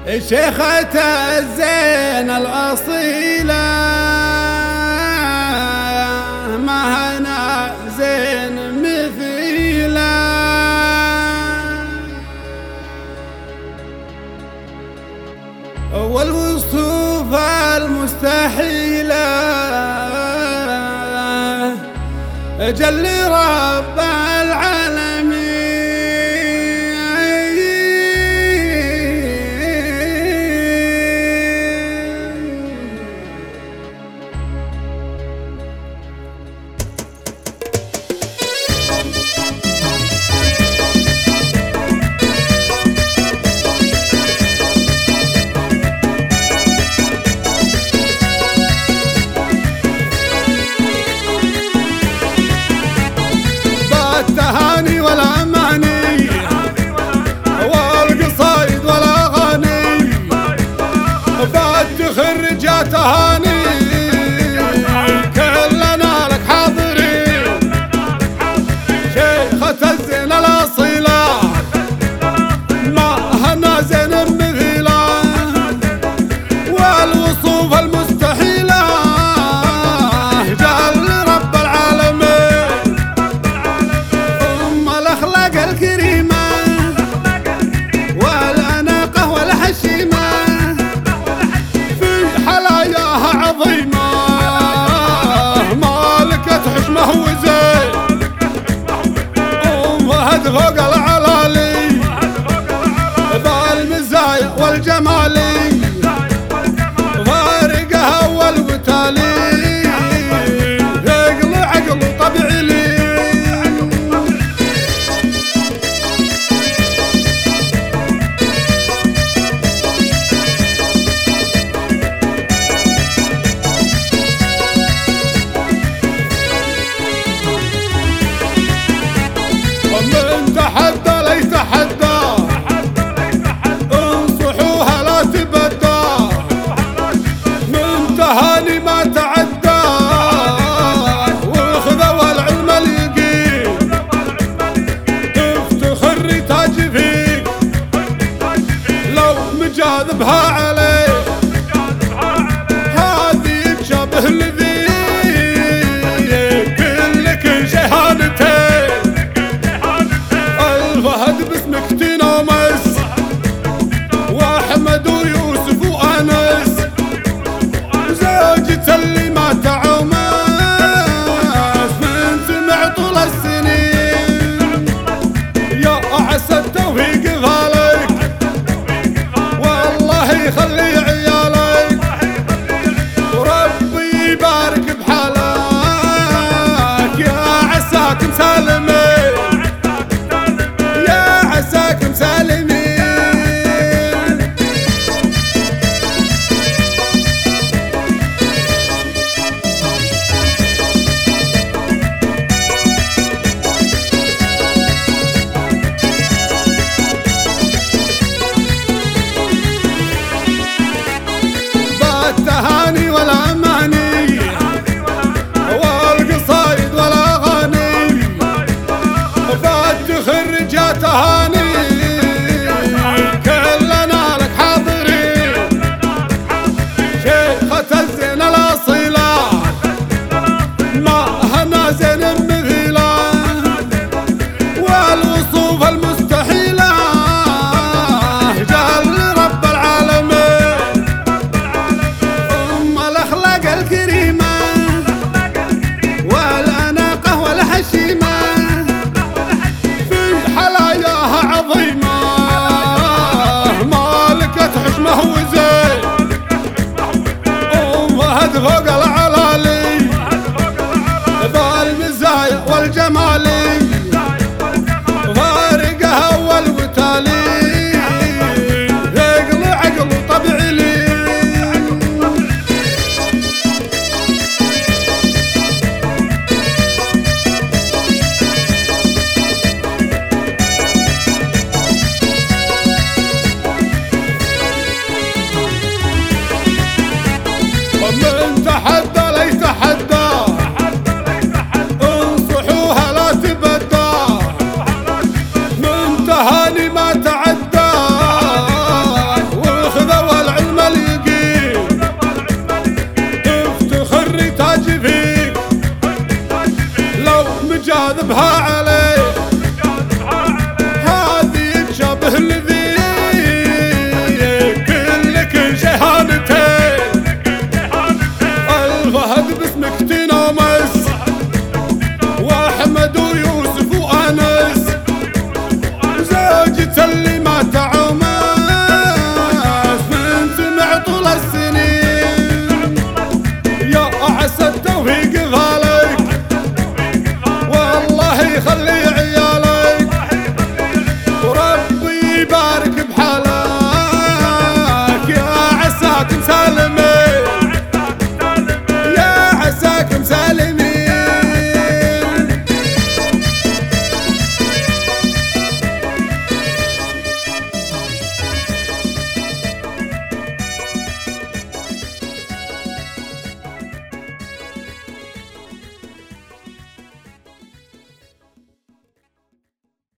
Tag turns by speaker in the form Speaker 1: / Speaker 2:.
Speaker 1: شيخة الزين الأصيلة ما هنا زين مثيلة، والوصوف المستحيلة جل رب العالمين. التهاني والأماني والقصايد والأغاني فاتخر جا تهاني كلنا لك حاضرين. شيخة الزين الأصيلة ما هنا زين مثيلة، والوصوف المستحيلة جل رب العالمين. الكريمة والأناقة والحشيمة في حلاياها عظيمة، مالكة حشمة وزين ومهد فوق العلالي بالمزايا والجمالي فارقها والوتالي عقل عقل طبيعي لي. من تحدى لا يتحدى انصحوها لا تبدى، من تهاني ما تعدى واخذوا العلم اليقين. تفتخر تاج فيك لو مجاذبها عليك، هذه تشابه الذي كلك شهادتين. الفهد باسمك تنامس واحمد ويوسف وانس، زوجة اللي ما تعومس من سمع طول السنين. يا عسى التوفيق ذلك والله يخلي عيالك، وربي يبارك بحالك يا عساك مسالمين. التهاني والأماني والقصايد والأغاني فاتخر جا تهاني